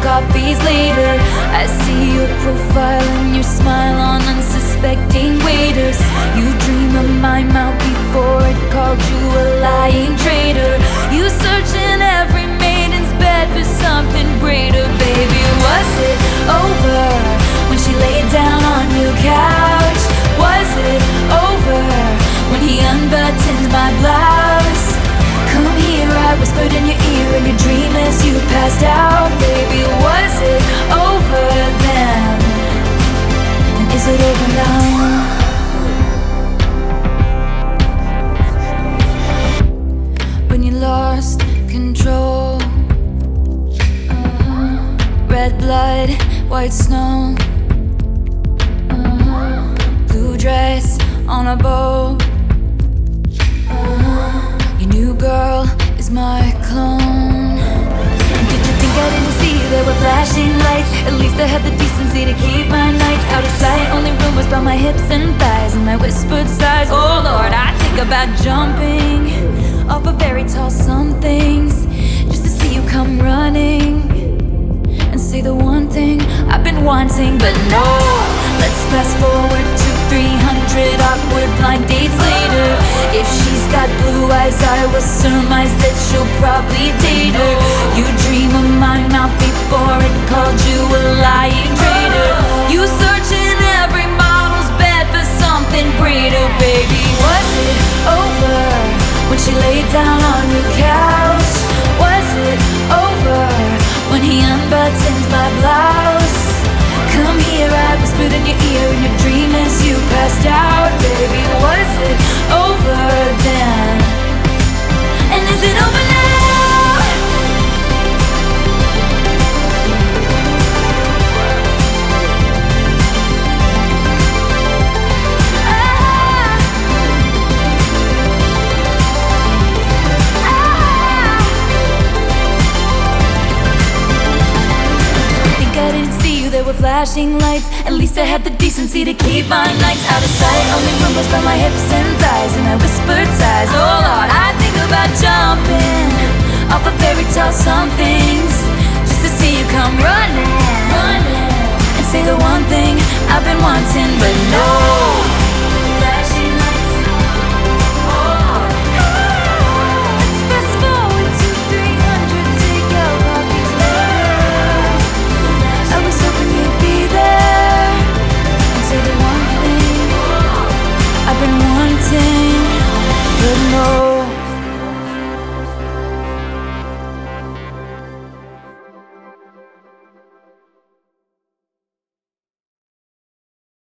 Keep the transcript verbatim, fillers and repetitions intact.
coffees later. I see your profile and your smile on unsuspecting waiters. You dream of my mouth before it called you a lying traitor. You search in every maiden's bed for something greater. Baby, was it over when she laid down on your couch? Was it over when he unbuttoned my blouse? Come here, I whispered in your ear in your dream as you passed out. Baby, was it over then? And is it over now? When you lost control, uh-huh. Red blood, white snow, uh-huh. Blue dress on a boat, uh-huh. Your new girl is my clone. And did you think I didn't see there were flashing lights? At least I had the decency to keep my nights out of sight. Only rumors about my hips and thighs and my whispered sighs. Oh Lord, I think about jumping off of very tall somethings just to see you come running and say the one thing I've been wanting. But no, let's fast forward to three hundred awkward blind dates later. If she's got blue eyes, I will surmise that she'll probably date her. You dream of my mouth before it called you a lying traitor. You search in every model's bed for something greater. Baby, was it over when she laid down on your couch? Was it over when he unbuttoned my blouse? Come here, I whispered in your ear in your dream as you passed out. Baby, was it over then? And is it over now? There were flashing lights. At least I had the decency to keep my nights out of sight. Only rumors about my hips and thighs and my whispered sighs. Oh Lord, I think about jumping off of fairy tale somethings just to see you come running, running and say the one thing I've been wanting. But no flashing lights. Oh, let's fast forward to three hundred takeout coffees later. I was hoping you'd be there and say the one thing I've been wanting, but no.